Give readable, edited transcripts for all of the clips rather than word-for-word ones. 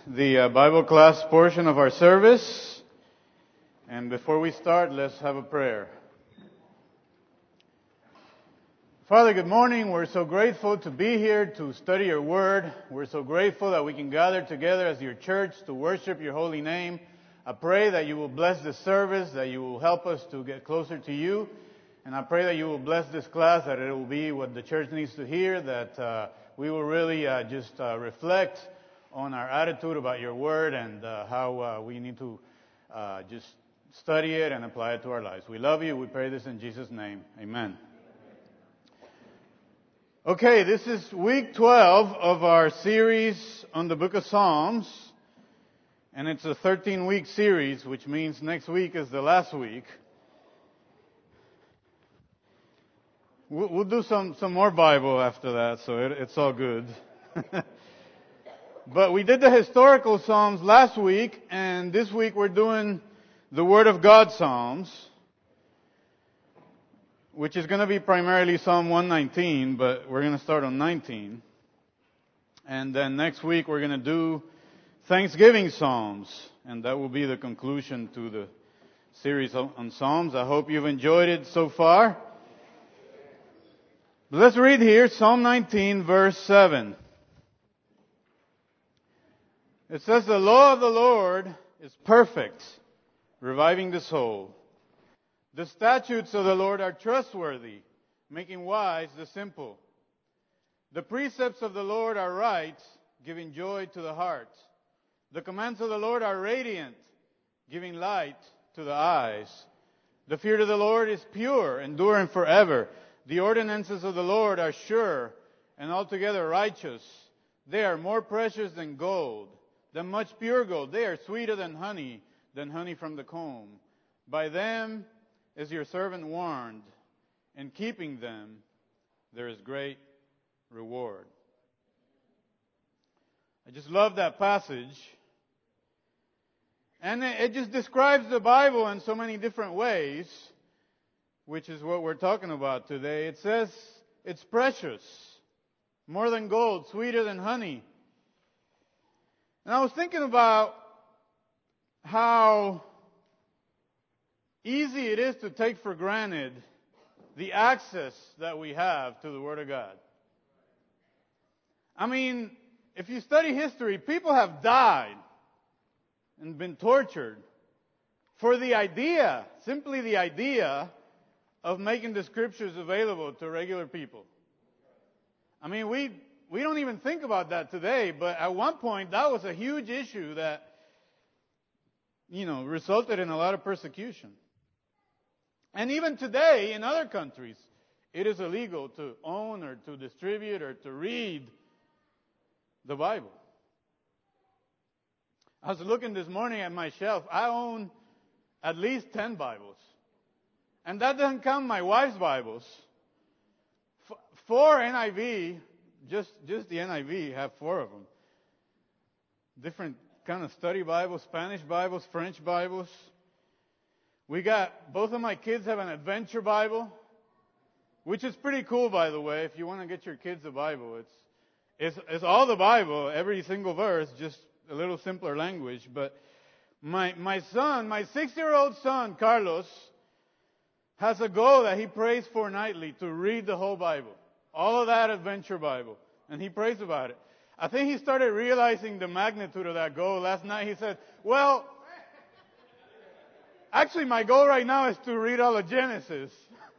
the Bible class portion of our service. And before we start, let's have a prayer. Father, good morning. We're so grateful to be here to study your word. We're so grateful that we can gather together as your church to worship your holy name. I pray that you will bless this service, that you will help us to get closer to you. And I pray that you will bless this class, that it will be what the church needs to hear, that we will really just reflect on our attitude about your word and how we need to just study it and apply it to our lives. We love you. We pray this in Jesus' name. Amen. Okay, this is week 12 of our series on the book of Psalms. And it's a 13-week series, which means next week is the last week. We'll do some more Bible after that, so it's all good. But we did the historical Psalms last week, and this week we're doing the Word of God Psalms, which is going to be primarily Psalm 119, but we're going to start on 19. And then next week we're going to do Thanksgiving Psalms, and that will be the conclusion to the series on Psalms. I hope you've enjoyed it so far. Let's read here Psalm 19, verse 7. It says, "The law of the Lord is perfect, reviving the soul. The statutes of the Lord are trustworthy, making wise the simple. The precepts of the Lord are right, giving joy to the heart. The commands of the Lord are radiant, giving light to the eyes. The fear of the Lord is pure, enduring forever. The ordinances of the Lord are sure and altogether righteous. They are more precious than gold, than much pure gold. They are sweeter than honey from the comb. By them is your servant warned. In keeping them, there is great reward." I just love that passage. And it just describes the Bible in so many different ways, which is what we're talking about today. It says it's precious, more than gold, sweeter than honey. And I was thinking about how easy it is to take for granted the access that we have to the Word of God. I mean, if you study history, people have died and been tortured for the idea, simply the idea, of making the Scriptures available to regular people. I mean, we don't even think about that today, but at one point that was a huge issue that, resulted in a lot of persecution. And even today, in other countries, it is illegal to own or to distribute or to read the Bible. I was looking this morning at my shelf. I own at least 10 Bibles. And that doesn't count my wife's Bibles. 4 NIV, just the NIV, have 4 of them. Different kind of study Bibles, Spanish Bibles, French Bibles. Both of my kids have an adventure Bible, which is pretty cool, by the way. If you want to get your kids a Bible, it's all the Bible, every single verse, just a little simpler language. But my 6-year-old son, Carlos, has a goal that he prays for nightly, to read the whole Bible. All of that adventure Bible. And he prays about it. I think he started realizing the magnitude of that goal. Last night he said, well, actually my goal right now is to read all of Genesis.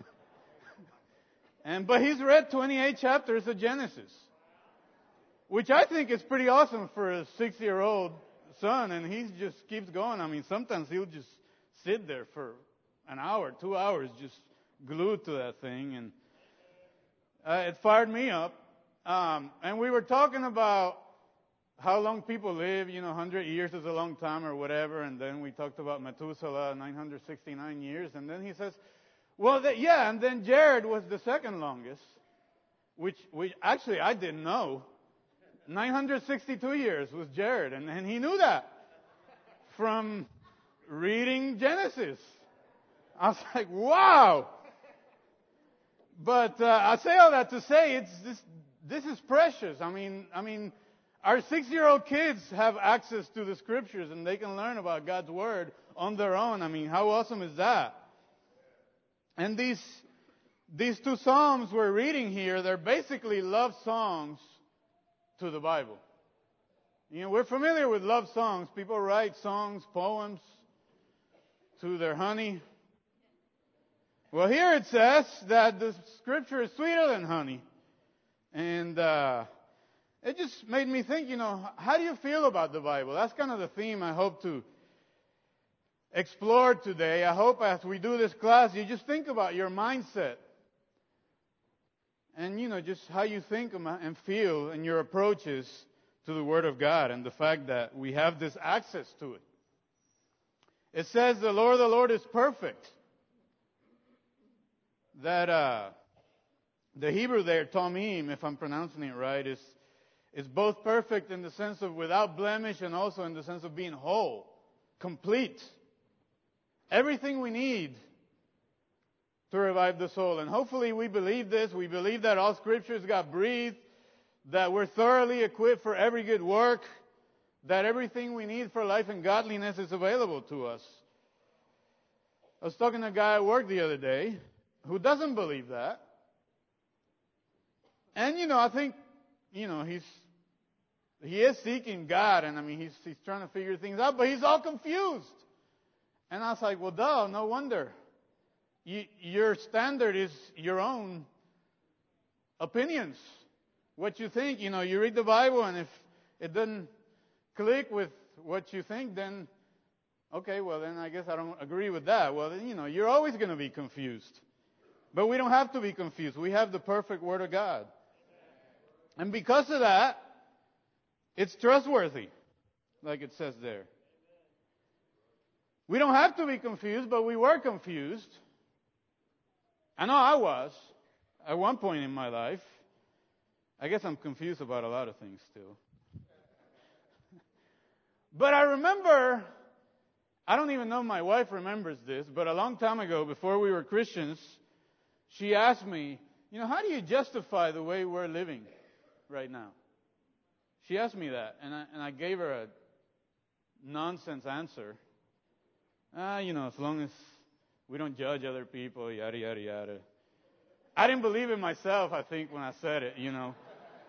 But he's read 28 chapters of Genesis, which I think is pretty awesome for a 6-year-old son. And he just keeps going. I mean, sometimes he'll just sit there for an hour, 2 hours, just glued to that thing. And it fired me up. And we were talking about how long people live. 100 years is a long time or whatever. And then we talked about Methuselah, 969 years. And then he says, well, and then Jared was the second longest, which actually I didn't know. 962 years was Jared. And he knew that from reading Genesis. I was like, wow. But I say all that to say this is precious. I mean, Our 6-year-old kids have access to the Scriptures, and they can learn about God's Word on their own. I mean, how awesome is that? And these two Psalms we're reading here, they're basically love songs to the Bible. You know, we're familiar with love songs. People write songs, poems to their honey. Well, here it says that the Scripture is sweeter than honey. And it just made me think, you know, how do you feel about the Bible? That's kind of the theme I hope to explore today. I hope as we do this class, you just think about your mindset. And, you know, just how you think and feel in your approaches to the Word of God and the fact that we have this access to it. It says the Lord is perfect. That the Hebrew there, Tomim, if I'm pronouncing it right, is both perfect in the sense of without blemish and also in the sense of being whole, complete. Everything we need to revive the soul. And hopefully we believe this. We believe that all Scriptures got breathed, that we're thoroughly equipped for every good work, that everything we need for life and godliness is available to us. I was talking to a guy at work the other day who doesn't believe that. And, you know, I think, you know, he is seeking God, and I mean, he's trying to figure things out, but he's all confused. And I was like, well, duh, no wonder. Your standard is your own opinions. What you think, you know, you read the Bible, and if it doesn't click with what you think, then, okay, well, then I guess I don't agree with that. Well, then, you know, you're always going to be confused. But we don't have to be confused. We have the perfect Word of God. And because of that, it's trustworthy, like it says there. We don't have to be confused, but we were confused. I know I was at one point in my life. I guess I'm confused about a lot of things still. But I remember, I don't even know if my wife remembers this, but a long time ago, before we were Christians, she asked me, you know, how do you justify the way we're living right now? She asked me that, and I gave her a nonsense answer. You know, as long as we don't judge other people, yada, yada, yada. I didn't believe it myself, I think, when I said it, you know.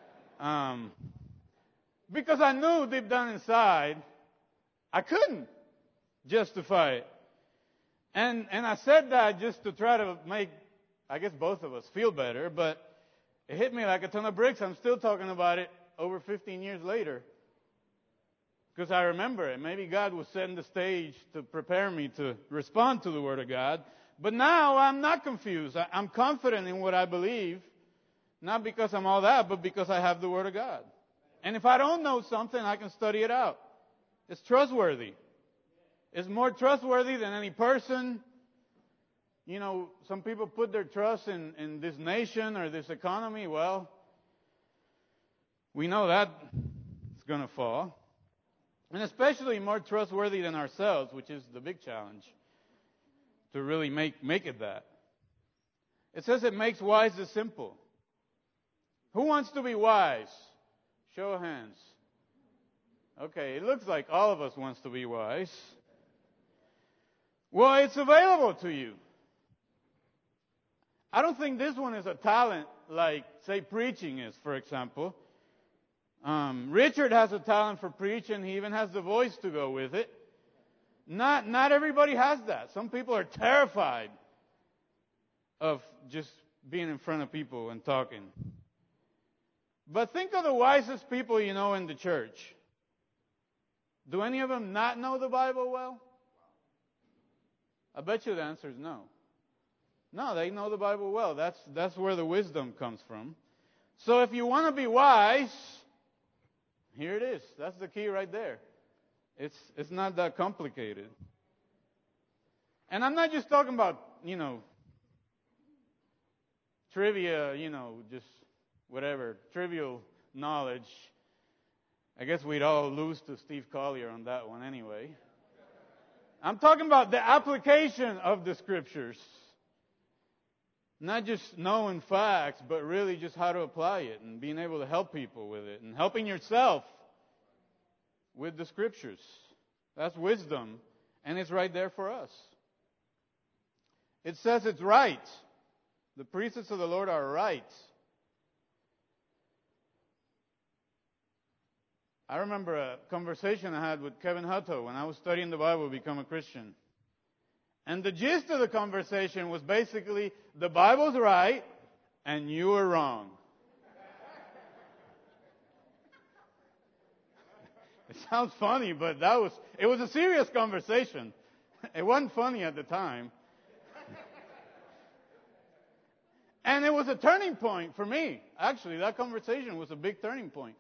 Because I knew deep down inside, I couldn't justify it. And I said that just to try to make, I guess, both of us feel better, but it hit me like a ton of bricks. I'm still talking about it over 15 years later. Because I remember it. Maybe God was setting the stage to prepare me to respond to the Word of God. But now I'm not confused. I'm confident in what I believe. Not because I'm all that, but because I have the Word of God. And if I don't know something, I can study it out. It's trustworthy. It's more trustworthy than any person. You know, some people put their trust in this nation or this economy. Well, we know that it's going to fall. And especially more trustworthy than ourselves, which is the big challenge, to really make it that. It says it makes wise the simple. Who wants to be wise? Show of hands. Okay, it looks like all of us wants to be wise. Well, it's available to you. I don't think this one is a talent like, say, preaching is, for example. Richard has a talent for preaching. He even has the voice to go with it. Not everybody has that. Some people are terrified of just being in front of people and talking. But think of the wisest people you know in the church. Do any of them not know the Bible well? I bet you the answer is no. No, they know the Bible well. That's where the wisdom comes from. So if you want to be wise, here it is. That's the key right there. It's not that complicated. And I'm not just talking about, you know, trivia, you know, just whatever, trivial knowledge. I guess we'd all lose to Steve Collier on that one anyway. I'm talking about the application of the Scriptures. Not just knowing facts, but really just how to apply it and being able to help people with it and helping yourself with the Scriptures. That's wisdom, and it's right there for us. It says it's right. The precepts of the Lord are right. I remember a conversation I had with Kevin Hutto when I was studying the Bible to become a Christian. And the gist of the conversation was basically, the Bible's right, and you are wrong. It sounds funny, but it was a serious conversation. It wasn't funny at the time. And it was a turning point for me. Actually, that conversation was a big turning point.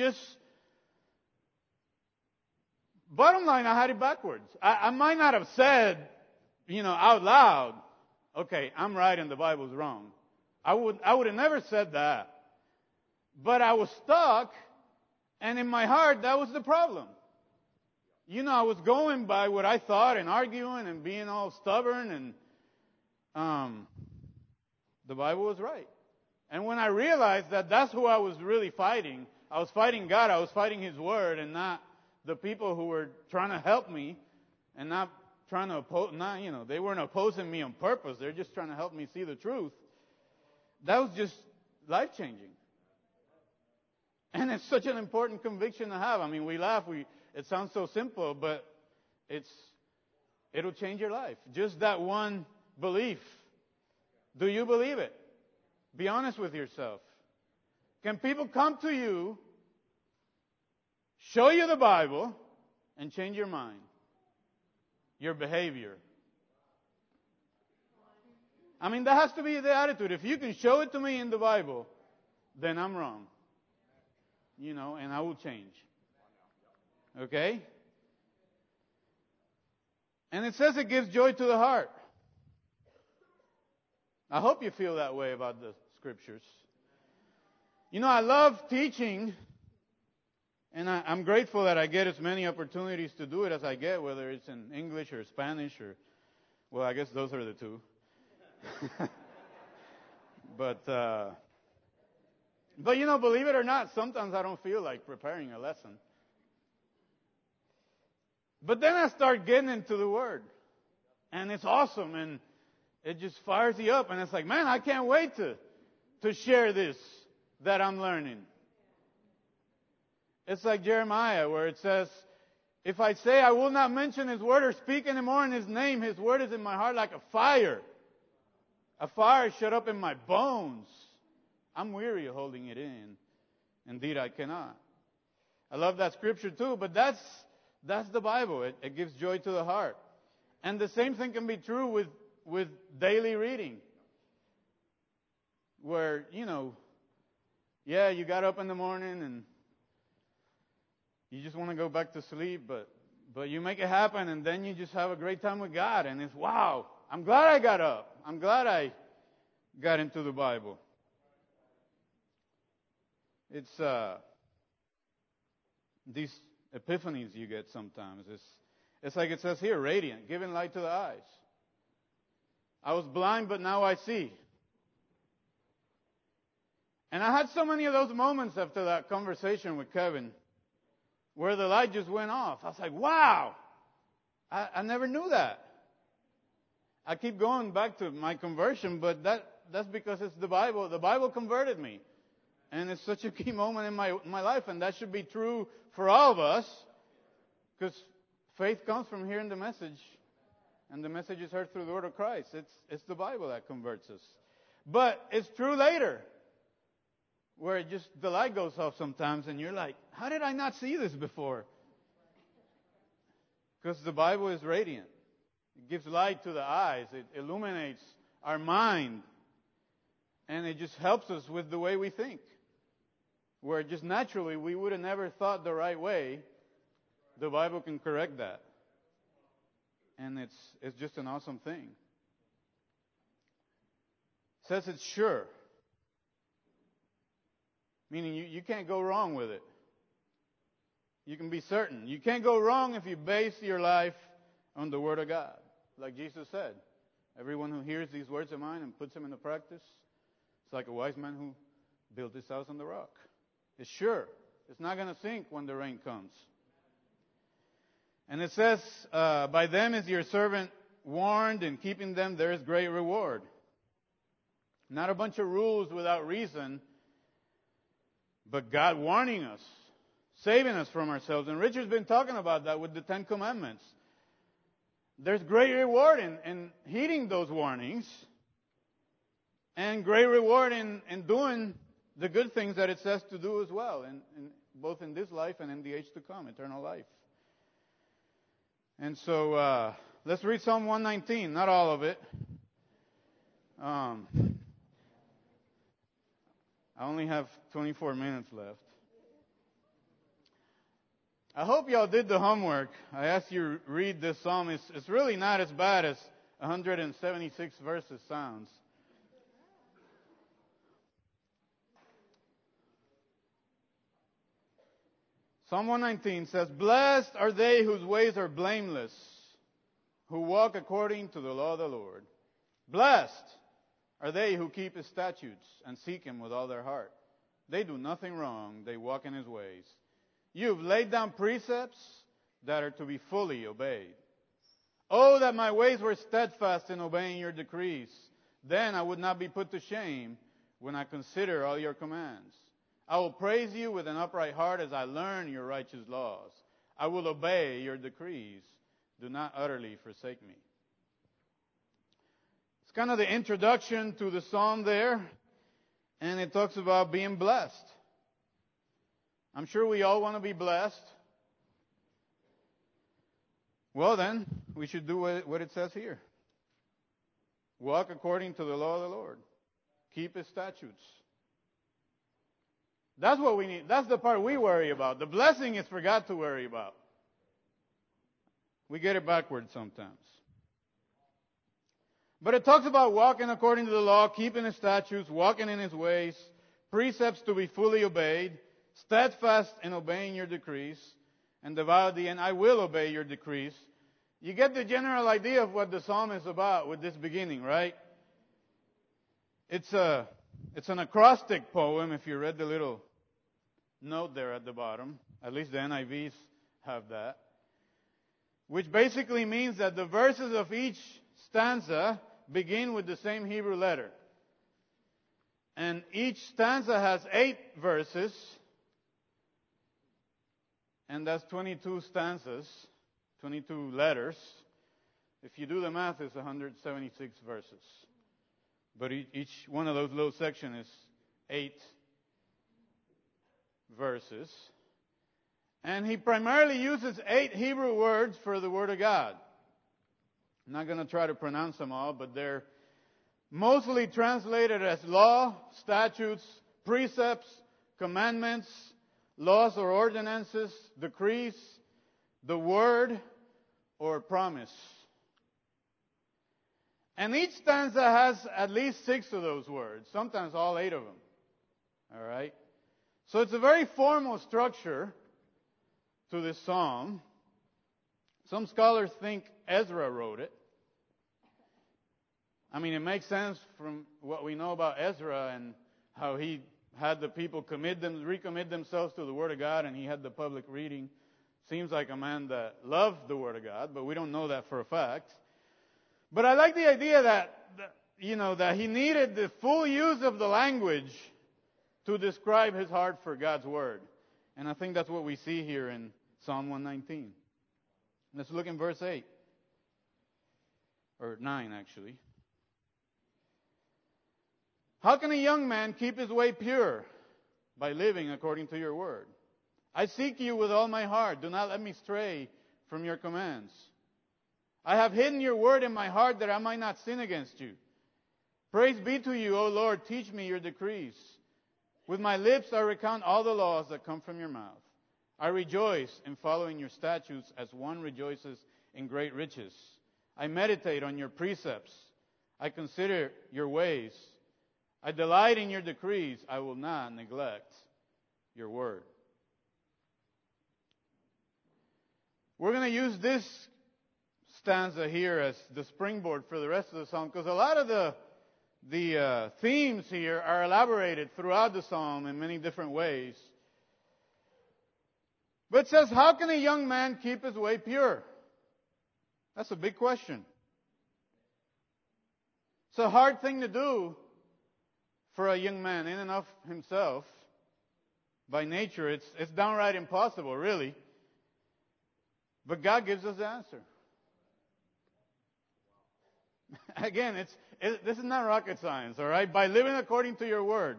Bottom line, I had it backwards. I might not have said, out loud, okay, I'm right and the Bible's wrong. I would have never said that. But I was stuck, and in my heart, that was the problem. I was going by what I thought and arguing and being all stubborn, and the Bible was right. And when I realized that that's who I was really fighting, I was fighting God, I was fighting His Word, and not the people who were trying to help me, and not trying to oppose, they weren't opposing me on purpose, they're just trying to help me see the truth. That was just life-changing. And it's such an important conviction to have. I mean, we laugh, it sounds so simple, but it'll change your life. Just that one belief. Do you believe it? Be honest with yourself. Can people come to you, show you the Bible, and change your mind, your behavior? I mean, that has to be the attitude. If you can show it to me in the Bible, then I'm wrong. And I will change. Okay? And it says it gives joy to the heart. I hope you feel that way about the Scriptures. I love teaching, and I'm grateful that I get as many opportunities to do it as I get, whether it's in English or Spanish well, I guess those are the two. But believe it or not, sometimes I don't feel like preparing a lesson. But then I start getting into the Word, and it's awesome, and it just fires you up, and it's like, man, I can't wait to share this that I'm learning. It's like Jeremiah, where it says, if I say I will not mention His word or speak anymore in His name, His word is in my heart like a fire. A fire shut up in my bones. I'm weary of holding it in. Indeed, I cannot. I love that scripture too, but that's the Bible. It gives joy to the heart. And the same thing can be true with daily reading. Where, you got up in the morning and you just want to go back to sleep, but you make it happen, and then you just have a great time with God, and it's, wow, I'm glad I got up. I'm glad I got into the Bible. It's these epiphanies you get sometimes. It's like it says here, radiant, giving light to the eyes. I was blind, but now I see. And I had so many of those moments after that conversation with Kevin where the light just went off. I was like, wow, I never knew that. I keep going back to my conversion, but that's because it's the Bible. The Bible converted me. And it's such a key moment in my life, and that should be true for all of us, because faith comes from hearing the message, and the message is heard through the word of Christ. It's the Bible that converts us. But it's true later, where the light goes off sometimes, and you're like, how did I not see this before? Because the Bible is radiant. It gives light to the eyes. It illuminates our mind. And it just helps us with the way we think. Where just naturally we would have never thought the right way, the Bible can correct that. And it's just an awesome thing. It says it's sure. Meaning you can't go wrong with it. You can be certain. You can't go wrong if you base your life on the Word of God. Like Jesus said, everyone who hears these words of mine and puts them into practice, it's like a wise man who built his house on the rock. It's sure. It's not going to sink when the rain comes. And it says, by them is your servant warned, in keeping them there is great reward. Not a bunch of rules without reason, but God warning us, saving us from ourselves. And Richard's been talking about that with the Ten Commandments. There's great reward in heeding those warnings, and great reward in doing the good things that it says to do as well, both in this life and in the age to come, eternal life. And so let's read Psalm 119, not all of it. I only have 24 minutes left. I hope y'all did the homework. I asked you to read this psalm. It's really not as bad as 176 verses sounds. Psalm 119 says, "Blessed are they whose ways are blameless, who walk according to the law of the Lord. Blessed are they who keep His statutes and seek Him with all their heart. They do nothing wrong, they walk in His ways. You have laid down precepts that are to be fully obeyed. Oh, that my ways were steadfast in obeying your decrees. Then I would not be put to shame when I consider all your commands. I will praise you with an upright heart as I learn your righteous laws. I will obey your decrees. Do not utterly forsake me." It's kind of the introduction to the psalm there, and it talks about being blessed. I'm sure we all want to be blessed. Well then, we should do what it says here. Walk according to the law of the Lord. Keep His statutes. That's what we need. That's the part we worry about. The blessing is for God to worry about. We get it backwards sometimes. But it talks about walking according to the law, keeping His statutes, walking in His ways, precepts to be fully obeyed, steadfast in obeying your decrees, and devout the end, I will obey your decrees. You get the general idea of what the psalm is about with this beginning, right? It's an acrostic poem, if you read the little note there at the bottom. At least the NIVs have that. Which basically means that the verses of each stanza begin with the same Hebrew letter. And each stanza has 8 verses. And that's 22 stanzas, 22 letters. If you do the math, it's 176 verses. But each one of those little sections is 8 verses. And he primarily uses 8 Hebrew words for the Word of God. I'm not going to try to pronounce them all, but they're mostly translated as law, statutes, precepts, commandments, laws or ordinances, decrees, the word, or promise. And each stanza has at least 6 of those words, sometimes all 8 of them. All right? So it's a very formal structure to this psalm. Some scholars think Ezra wrote it. I mean, it makes sense from what we know about Ezra and how he had the people recommit themselves to the Word of God, and he had the public reading. Seems like a man that loved the Word of God, but we don't know that for a fact. But I like the idea that he needed the full use of the language to describe his heart for God's Word. And I think that's what we see here in Psalm 119. Let's look in verse 8. Or 9, actually. How can a young man keep his way pure? By living according to your word. I seek you with all my heart. Do not let me stray from your commands. I have hidden your word in my heart that I might not sin against you. Praise be to you, O Lord. Teach me your decrees. With my lips I recount all the laws that come from your mouth. I rejoice in following your statutes as one rejoices in great riches. I meditate on your precepts. I consider your ways. I delight in your decrees. I will not neglect your word. We're going to use this stanza here as the springboard for the rest of the psalm, because a lot of the themes here are elaborated throughout the psalm in many different ways. But it says, how can a young man keep his way pure? That's a big question. It's a hard thing to do for a young man in and of himself. By nature, it's downright impossible, really. But God gives us the answer. Again, this is not rocket science, all right? By living according to your word.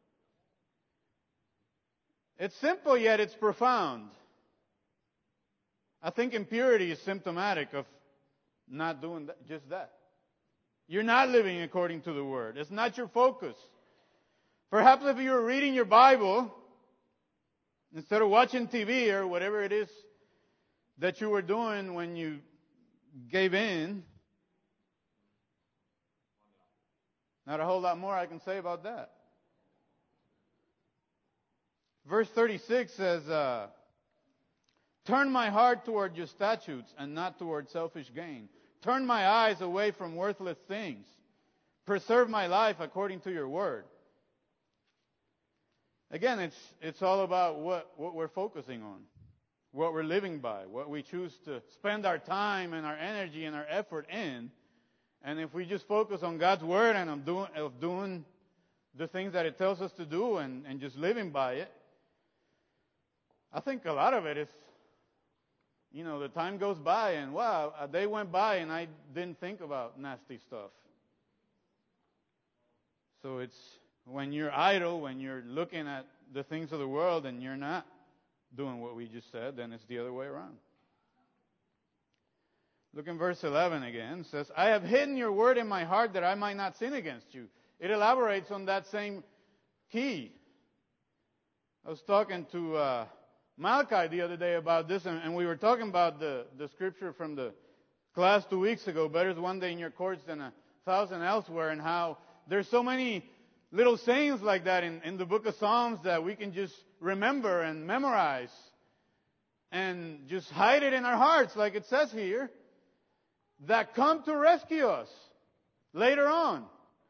It's simple, yet it's profound. I think impurity is symptomatic of not doing just that. You're not living according to the word. It's not your focus. Perhaps if you were reading your Bible, instead of watching TV or whatever it is that you were doing when you gave in, not a whole lot more I can say about that. Verse 36 says, turn my heart toward your statutes and not toward selfish gain. Turn my eyes away from worthless things. Preserve my life according to your word. Again, it's all about what we're focusing on, what we're living by, what we choose to spend our time and our energy and our effort in. And if we just focus on God's word and of doing the things that it tells us to do and just living by it, I think a lot of it is, the time goes by and wow, a day went by and I didn't think about nasty stuff. So it's when you're idle, when you're looking at the things of the world and you're not doing what we just said, then it's the other way around. Look in verse 11 again. It says, I have hidden your word in my heart that I might not sin against you. It elaborates on that same key. I was talking to Malachi the other day about this, and we were talking about the scripture from the class 2 weeks ago, better is one day in your courts than 1,000 elsewhere, and how there's so many little sayings like that in the book of Psalms that we can just remember and memorize and just hide it in our hearts, like it says here, that come to rescue us later on.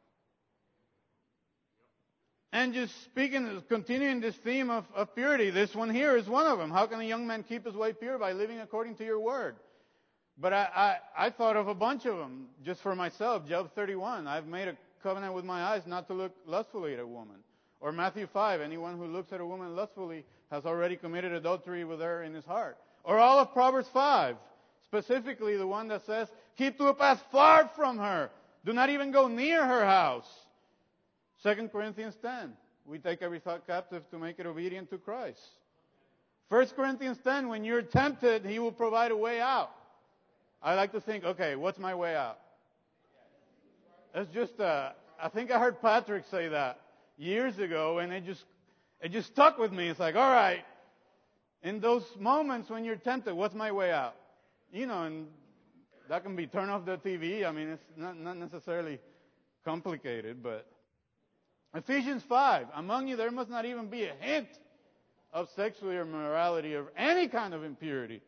And just continuing this theme of purity, this one here is one of them. How can a young man keep his way pure? By living according to your word. But I thought of a bunch of them just for myself. Job 31, I've made a covenant with my eyes not to look lustfully at a woman. Or Matthew 5, anyone who looks at a woman lustfully has already committed adultery with her in his heart. Or all of Proverbs 5, specifically the one that says, keep to a path far from her. Do not even go near her house. 2 Corinthians 10, we take every thought captive to make it obedient to Christ. 1 Corinthians 10, when you're tempted, He will provide a way out. I like to think, okay, what's my way out? That's just, I think I heard Patrick say that years ago, and it just stuck with me. It's like, all right, in those moments when you're tempted, what's my way out? And that can be turn off the TV. I mean, it's not necessarily complicated, but Ephesians 5, among you there must not even be a hint of sexual immorality or any kind of impurity,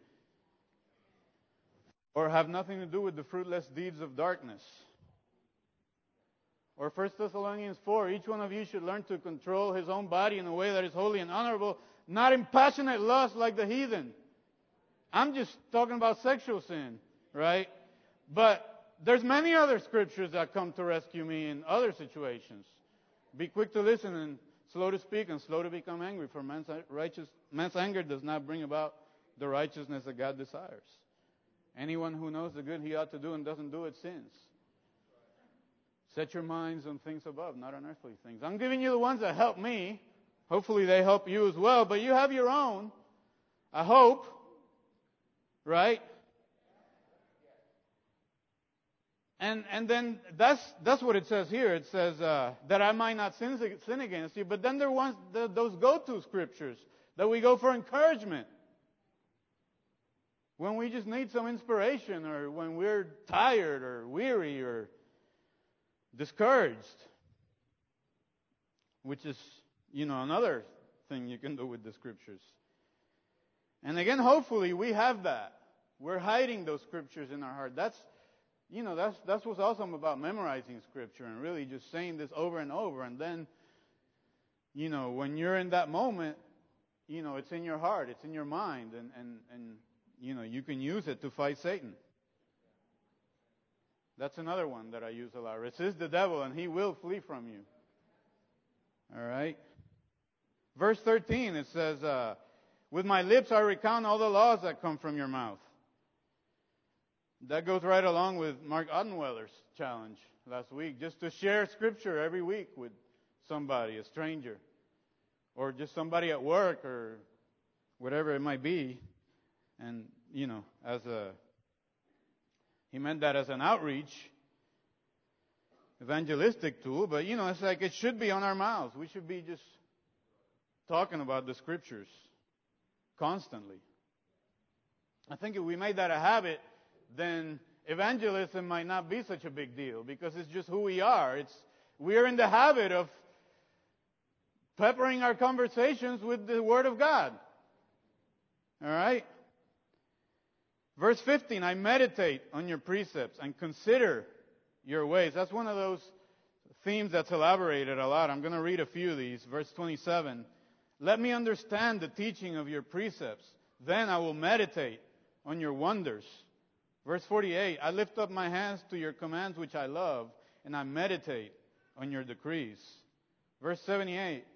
or have nothing to do with the fruitless deeds of darkness. Or 1 Thessalonians 4, each one of you should learn to control his own body in a way that is holy and honorable, not in passionate lust like the heathen. I'm just talking about sexual sin, right? But there's many other scriptures that come to rescue me in other situations. Be quick to listen and slow to speak and slow to become angry, for man's anger does not bring about the righteousness that God desires. Anyone who knows the good he ought to do and doesn't do it sins. Set your minds on things above, not on earthly things. I'm giving you the ones that help me. Hopefully they help you as well, but you have your own. I hope. Right? And then that's what it says here. It says that I might not sin against you. But then there are those go-to scriptures that we go for encouragement. When we just need some inspiration, or when we're tired or weary or discouraged. Which is, another thing you can do with the scriptures. And again, hopefully we have that. We're hiding those scriptures in our heart. That's what's awesome about memorizing scripture and really just saying this over and over. And then, when you're in that moment, it's in your heart, it's in your mind, and you can use it to fight Satan. That's another one that I use a lot. Resist the devil and he will flee from you. All right. Verse 13, it says, with my lips I recount all the laws that come from your mouth. That goes right along with Mark Ottenweller's challenge last week, just to share Scripture every week with somebody, a stranger, or just somebody at work or whatever it might be. And, he meant that as an outreach, evangelistic tool, but, it's like it should be on our mouths. We should be just talking about the Scriptures constantly. I think if we made that a habit, then evangelism might not be such a big deal because it's just who we are. We're in the habit of peppering our conversations with the Word of God. All right? Verse 15, I meditate on your precepts and consider your ways. That's one of those themes that's elaborated a lot. I'm going to read a few of these. Verse 27, let me understand the teaching of your precepts. Then I will meditate on your wonders. Verse 48, I lift up my hands to your commands which I love, and I meditate on your decrees. Verse 78,